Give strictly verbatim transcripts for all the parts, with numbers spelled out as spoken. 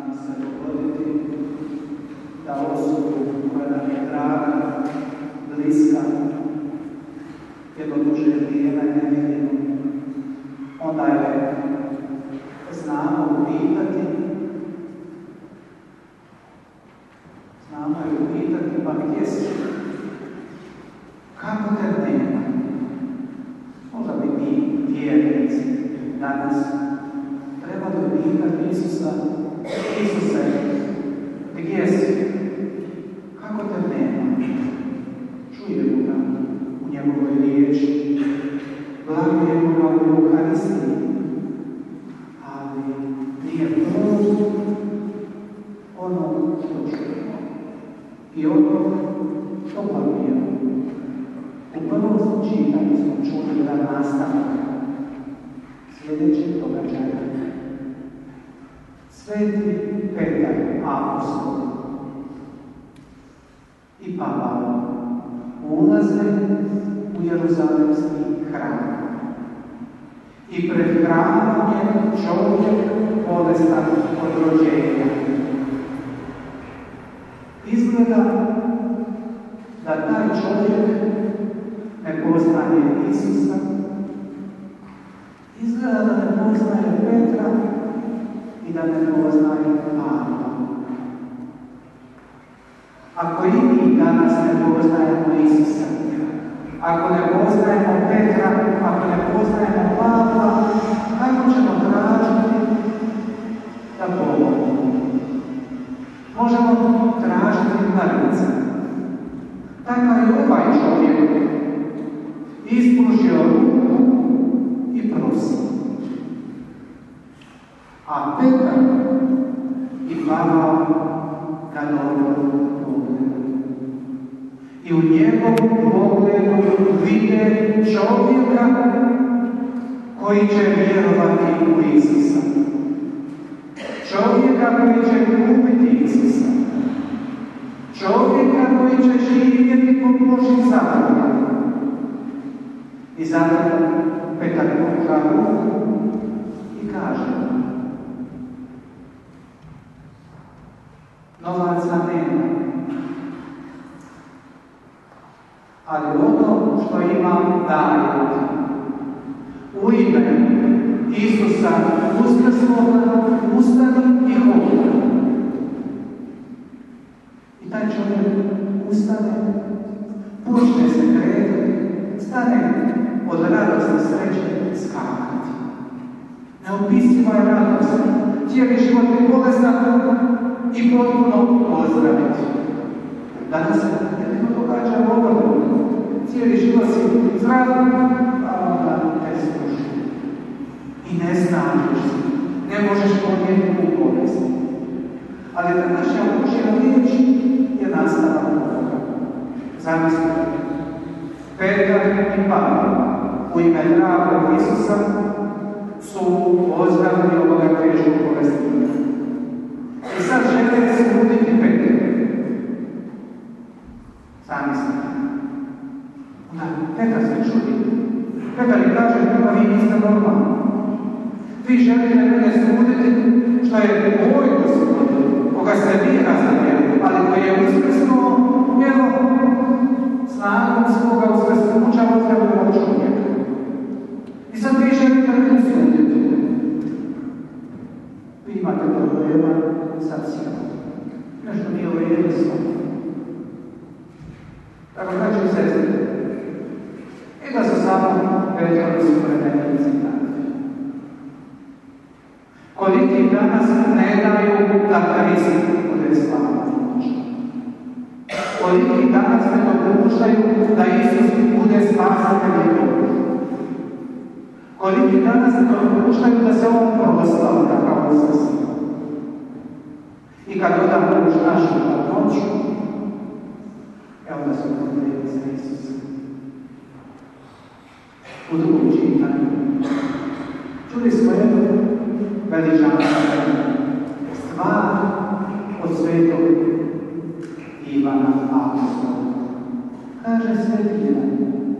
se dogoditi da osobu koja nam je draga, bliska, jedno duže vrijeme ne vidimo, onda je znamo upitati, znamo je upitati, pa gdje si? Kako te nema? Možda bi mi vjernici danas trebali upitati Isusa, Isuse, gdje si? Kako te nema? Čujemo ga u njegovoj riječi, blagujemo ga u Euharistiji, ali nije plod ono što čujemo i ono što blagujemo. U prvom čitanju smo čuli da nastavak sljedećeg događaja. Sveti Petar, apostol i Pavao ulaze u Jeruzalemski hram. I pred hramom je čovjek bolestan od rođenja. Izgleda da taj čovjek ne poznaje Isusa, izgleda da ne poznaje Petra i da ne poznaje Pavla. Ako i mi danas ne poznajemo Isusa, ako ne poznajemo Petra, ako ne poznajemo Pavla, kako ćemo tražiti da pomognemo? Možemo tražiti mrvice. Takav je ovaj čovjek ispružio ruku i prosi. A Petar i Pavao ga dobro pogledaju. I u njegovom pogledu vide čovjeka koji će vjerovati u Isusa. Čovjeka koji će ljubiti Isusa. Čovjeka koji će živjeti po Božjim zakonima. I zato Petar pruža ruku i kaže: novaca nema, ali ono što imam dajem u ime Isusa uskrsloga ustani i hodi. I taj čovjek ustane, počne se kretati, stane od radosti sreće skakati. Neopisiva je radost, cijeli život je bolestan i potpuno pozdraviti. Danas se jedino događa obrnuto. Cijeli život si zdrav, a onda te služi. I ne snažiš se, ne možeš podnijeti u bolest. Ali da naša Božja riječ je nastavak ovoga. Zamislite, Petar i Pavao u ime dragog Isusa su pozdravili ovoga teškog bolesnika. I sad žele smuditi Petra. Zamislite. Onda Petar se čudi. Petar i kaže: pa vi niste normalni. Vi želite mene smuditi što je moj Gospod, koga ste vi razumjeli, ali koji je uskrsnuo, evo, snagom svoga uskrsnuća ozdravio ovog čovjeka. I sad vi želite mene smuditi. Vi imate problema sa psihom. Nešto nije ovo jednostavno. Tako znači sestri, i da su samo Petrovi su predeni citati. Koliki danas ne daju da Krist bude slavna moć. Koliki danas ne dopuštaju da Isus bude spasatelj i Bog. Koliki danas ne dopuštaju da se on proslavlja kao Isus. I kad dodamo už našu noću, evo da su problemi za Isusa. U drugom čitanju čuli smo jednu veličanstvenu stvar od svetog Ivana Apostola. Kaže sveti Ivan: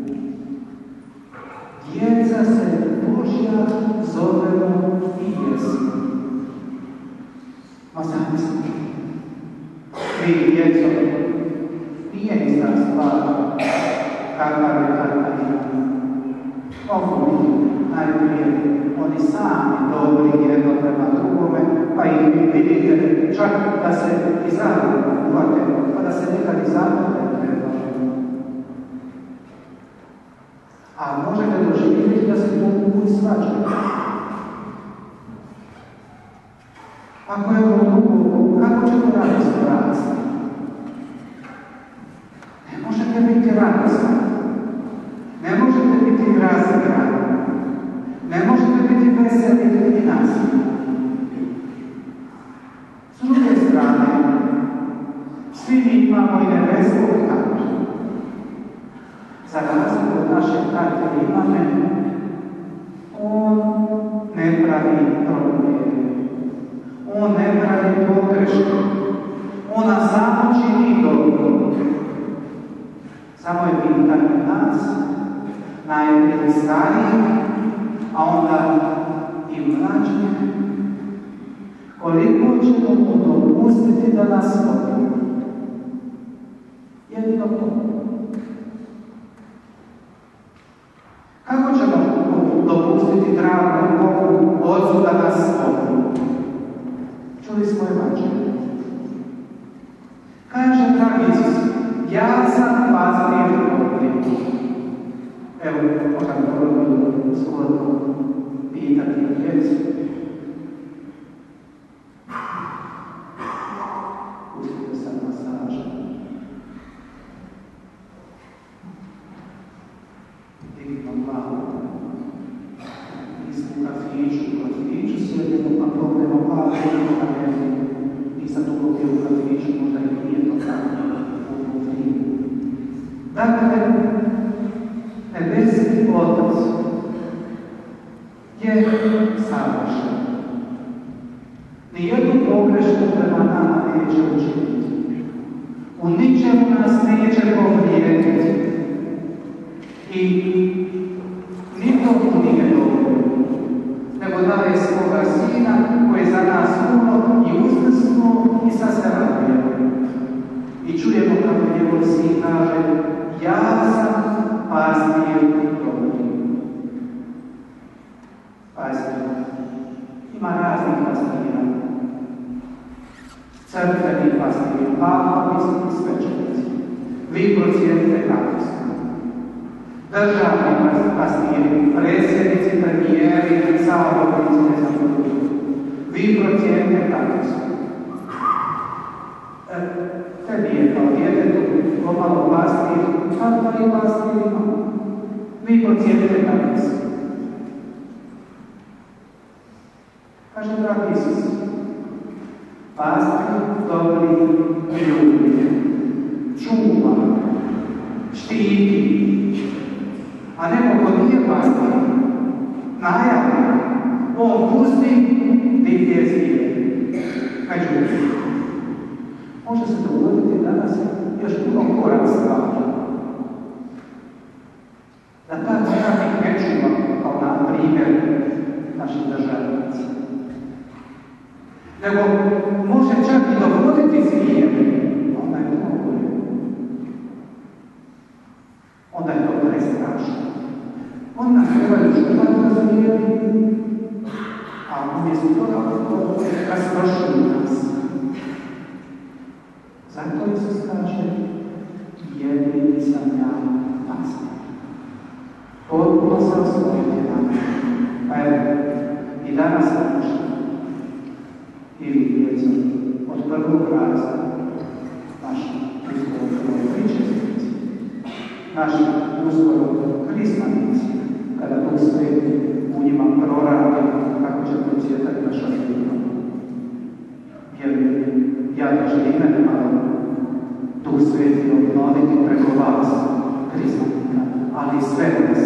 djeca se Božja zovemo i jesmo. Ma zamislite, vi djeco, nije ista stvar kakva je kakva je. Mogu biti najprije oni sami dobri jedno prema drugome, pa i vi vidite čak da se i zajedno uvate, pa da se nekad i zajedno predlažu. A možete doživjeti da se mogu put svađati. Ako je ovo drugo, kako će to raditi rasti? Ne možete biti radosni. Ne možete biti razigrani. Ne možete biti veseli i nasilni. S druge strane, svi mi imamo i nebeskog tata. Za razliku od našeg tate i mame, on ne pravi probleme. On ne pravi pogreške. On nas samo čini dobro. Samo je pitanje nas, najprije starijih, a onda i mlađih, koliko ćemo mu dopustiti da nas vodi. Jedino to. Kako ćemo dopustiti dragom Bogu Ocu da nas vodi? Čuli smo evanđelje. Kaže dragi Isus, ja sam pastir ovdje. Evo, možda govorim shodno pitati djecu. Pustite sad masaža. Digno glavu. Nisam u kafiću, u kafiću sjedimo, pa pogledamo glavu, a ne, nisam tu bio u kafiću, možda i nije to tako. Dakle, nebeski Otac je savršen. Nijednu pogrešku prema nama neće učiniti. U ničemu nas neće povrijediti. I niko mu nije dobro, nego daje svoga Sina koji je za nas umro i uskrsnuo i sad se raduje. I čujemo kako njegov Sin kaže, ja sam pastir dobri. Pazite, ima raznih pastira. Crkveni pastiri, papovi i svećenici. Vi procijenite kako ste. Državni pastiri, predsjednici, premijeri, samobornici, ne znam drugi. Vi procijenite kako ste. Tebi je kao djetetu pomalo pastir, kako i pastir ima. Vi procijenite kako ste. Kaže dragi Isus, pastir dobri ljudi, čuva, štiti, a neko ko nije pastir, najavlja, on pusti divlje zvijere. Međutim, može se dogoditi danas još puno korak stvari. Da ta državnik ne čuva, kao na primjer naših državnici. Nego može čak i dovoditi zvijere, onda je to bolje. Onda je to prestrašno. Onda trebaju čuvati na zvijeri, a umjesto toga raspršuju nas. Zato Isus kaže, jedini sam ja pastir. Potpuno sam svojiti nama. Pa evo, i danas sam i vi djeco, od prvog raza, naši uskoro pričestnici, naši uskoro krismanici, kada Duh Sveti u njima proradi kako će procvjetati naša života. Jer ja da želim malo Duh Sveti obnoviti preko vas, krismanika, ali i sve nas.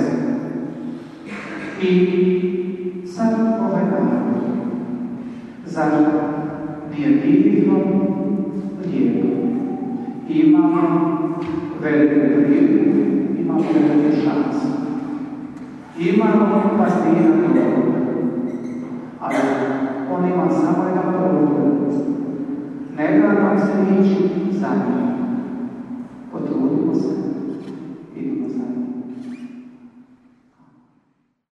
I sad ove dane, zašto nije divno, lijepo. Imamo veliku priliku, imamo veliku šansu. Imamo pastira dobro, ali on ima samo jedan problem. Ne da nam se ići za njim.